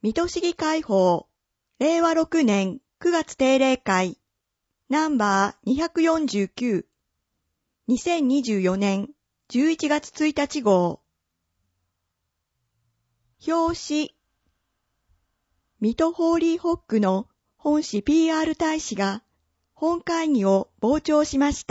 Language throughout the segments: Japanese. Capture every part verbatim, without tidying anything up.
水戸市議会法、れいわろくねんくがつ定例会、ナンバーにひゃくよんじゅうきゅう、にせんにじゅうよねんじゅういちがつついたち号。表紙。水戸ホーリーホックの本誌 ピーアール 大使が本会議を傍聴しました。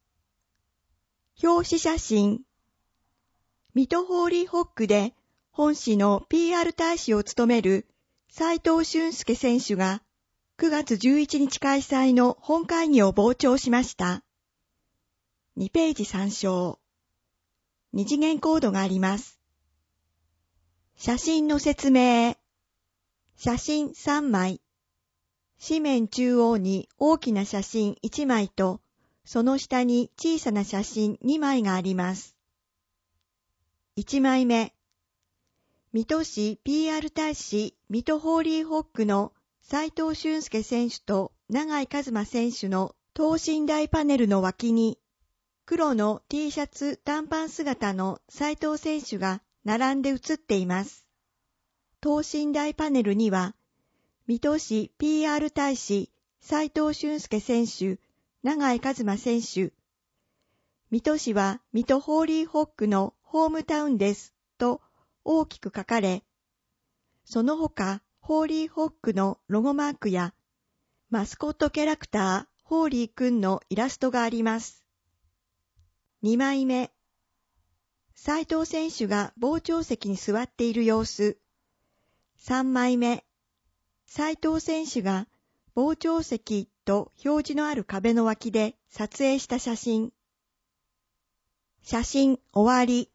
表紙写真。水戸ホーリーホックで本誌の ピーアール 大使を務める斉藤俊介選手がくがつじゅういちにち開催の本会議を傍聴しました。にページ参照。二次元コードがあります。写真の説明。写真さんまい。紙面中央に大きな写真いちまいと、その下に小さな写真にまいがあります。いちまいめ。水戸市 ピーアール 大使水戸ホーリーホックの斉藤俊介選手と永井一馬選手の等身大パネルの脇に、黒の T シャツ短パン姿の斉藤選手が並んで写っています。等身大パネルには、水戸市 ピーアール 大使斉藤俊介選手、永井一馬選手、水戸市は水戸ホーリーホックのホームタウンですと大きく書かれ、その他ホーリーホックのロゴマークやマスコットキャラクターホーリーくんのイラストがあります。にまいめ。斉藤選手が傍聴席に座っている様子。さんまいめ。斉藤選手が傍聴席と表示のある壁の脇で撮影した写真。写真終わり。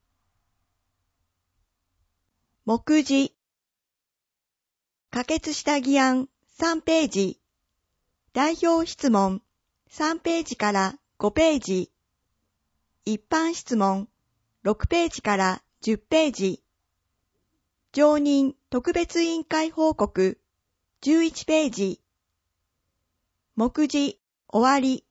目次。可決した議案さんページ。代表質問さんページからごページ。一般質問ろくページからじゅっページ。常任特別委員会報告じゅういちページ。目次終わり。